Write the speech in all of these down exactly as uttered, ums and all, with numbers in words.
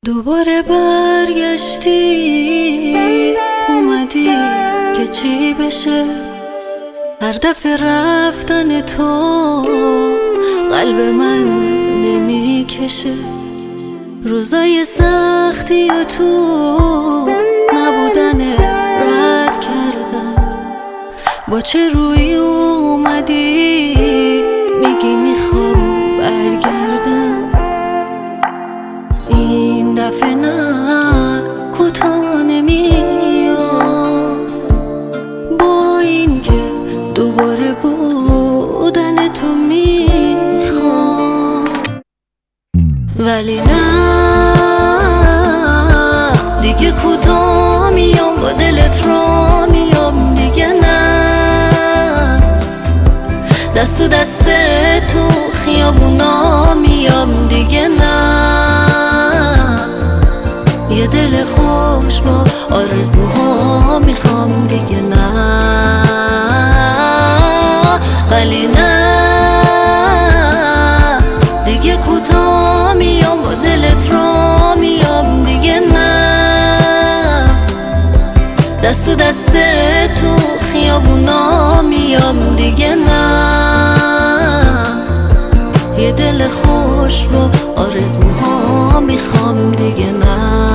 دوباره برگشتی اومدی که چی بشه. هر دفعه رفتن تو قلب من نمیکشه. روزای سختی و تو نبودن رد کردم. با چه روی اومدی میگی میخوام برگردم. این دفعه نه کوتاه نمیام، با این که دوباره بودن تو میخوام. ولی نه دیگه کوتاه میام، با دلت را میام دیگه نه. دست تو دست تو خیابونا میام دیگه نه. یه دل خوش با آرزوها میخوام دیگه نه. ولی نه دیگه کوتاه میام، با دلت را میام دیگه نه. دست تو دست تو خیابونا میام دیگه نه. یه دل خوش با آرزوها میخوام دیگه نه.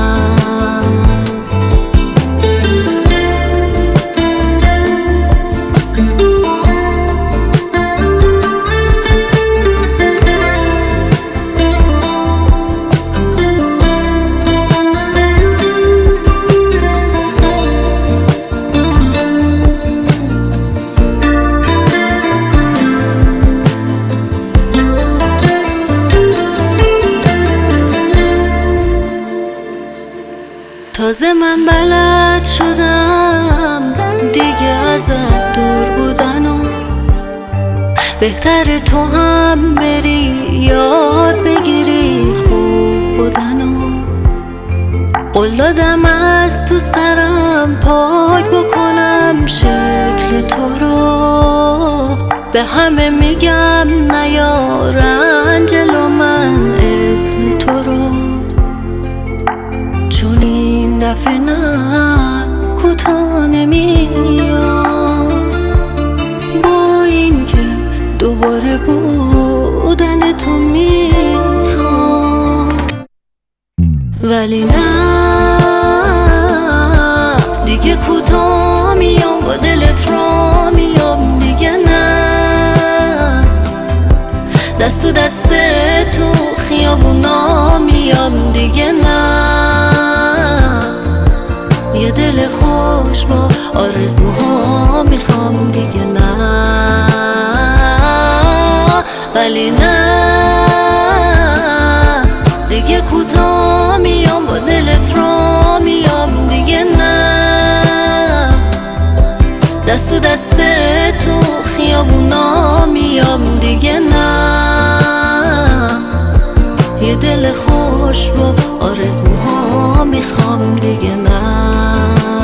تازه من بلد شدم دیگه ازت دور بودن و بهتر تو هم بری یاد بگیری خوب بودن و قول دادم از تو سرم پاک بکنم شکل تو رو. به همه میگم نیارن جلو من اسم تو رو، چون این دفعه نه کوتاه نمیام، با این که دوباره بودن تو میخوام. ولی نه دیگه کوتاه میام، با دلت را میام دیگه نه. دست تو دست تو خیابونا میام دیگه نه. یه دل خوش با آرزوها میخوام دیگه نه. ولی نه دیگه کوتاه میام، با دلت را میام دیگه نه. دست تو دست تو خیابونا میام دیگه نه. یه دل خوش با آرزوها میخوام دیگه نه.